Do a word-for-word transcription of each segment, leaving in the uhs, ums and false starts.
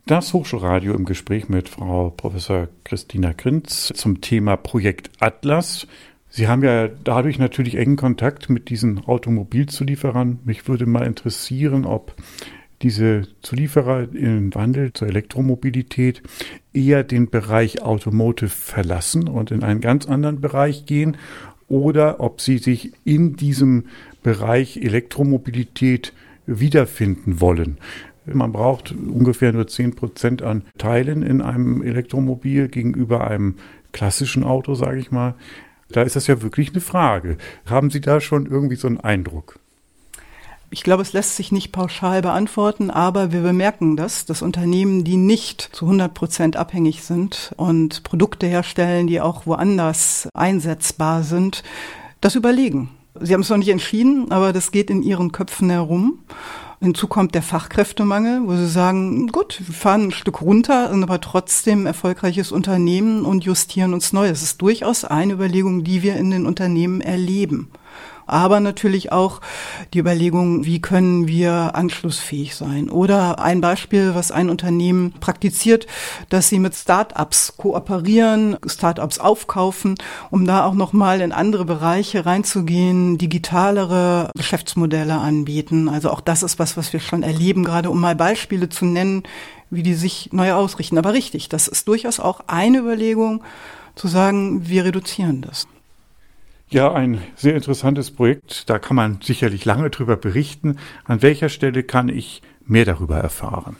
Das Hochschulradio im Gespräch mit Frau Professor Christina Grinz zum Thema Projekt Atlas. Sie haben ja dadurch natürlich engen Kontakt mit diesen Automobilzulieferern. Mich würde mal interessieren, ob diese Zulieferer im Wandel zur Elektromobilität eher den Bereich Automotive verlassen und in einen ganz anderen Bereich gehen oder ob sie sich in diesem Bereich Elektromobilität wiederfinden wollen. Man braucht ungefähr nur zehn Prozent an Teilen in einem Elektromobil gegenüber einem klassischen Auto, sage ich mal. Da ist das ja wirklich eine Frage. Haben Sie da schon irgendwie so einen Eindruck? Ich glaube, es lässt sich nicht pauschal beantworten, aber wir bemerken das, dass Unternehmen, die nicht zu hundert Prozent abhängig sind und Produkte herstellen, die auch woanders einsetzbar sind, das überlegen. Sie haben es noch nicht entschieden, aber das geht in ihren Köpfen herum. Hinzu kommt der Fachkräftemangel, wo sie sagen, gut, wir fahren ein Stück runter, sind aber trotzdem erfolgreiches Unternehmen und justieren uns neu. Das ist durchaus eine Überlegung, die wir in den Unternehmen erleben. Aber natürlich auch die Überlegung, wie können wir anschlussfähig sein? Oder ein Beispiel, was ein Unternehmen praktiziert, dass sie mit Start-ups kooperieren, Start-ups aufkaufen, um da auch nochmal in andere Bereiche reinzugehen, digitalere Geschäftsmodelle anbieten. Also auch das ist was, was wir schon erleben, gerade um mal Beispiele zu nennen, wie die sich neu ausrichten. Aber richtig, das ist durchaus auch eine Überlegung, zu sagen, wir reduzieren das. Ja, ein sehr interessantes Projekt. Da kann man sicherlich lange drüber berichten. An welcher Stelle kann ich mehr darüber erfahren?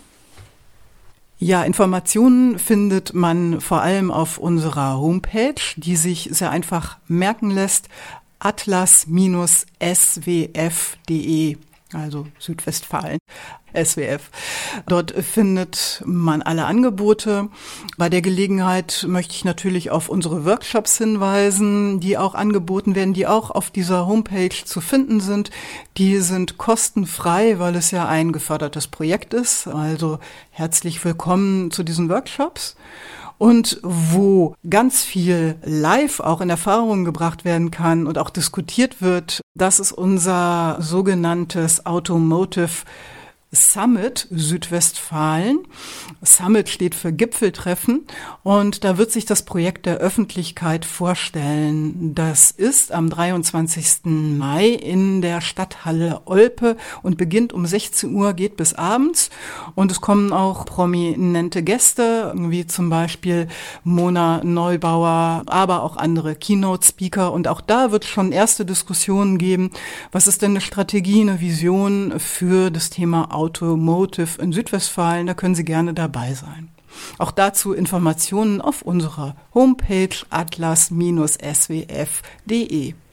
Ja, Informationen findet man vor allem auf unserer Homepage, die sich sehr einfach merken lässt, atlas Bindestrich s w f punkt d e, also Südwestfalen, S W F. Dort findet man alle Angebote. Bei der Gelegenheit möchte ich natürlich auf unsere Workshops hinweisen, die auch angeboten werden, die auch auf dieser Homepage zu finden sind. Die sind kostenfrei, weil es ja ein gefördertes Projekt ist. Also herzlich willkommen zu diesen Workshops. Und wo ganz viel live auch in Erfahrung gebracht werden kann und auch diskutiert wird, das ist unser sogenanntes Automotive Summit Südwestfalen. Summit steht für Gipfeltreffen und da wird sich das Projekt der Öffentlichkeit vorstellen. Das ist am dreiundzwanzigsten Mai in der Stadthalle Olpe und beginnt um sechzehn Uhr, geht bis abends. Und es kommen auch prominente Gäste, wie zum Beispiel Mona Neubauer, aber auch andere Keynote-Speaker. Und auch da wird es schon erste Diskussionen geben. Was ist denn eine Strategie, eine Vision für das Thema Automotive in Südwestfalen, da können Sie gerne dabei sein. Auch dazu Informationen auf unserer Homepage atlas Bindestrich s w f punkt d e.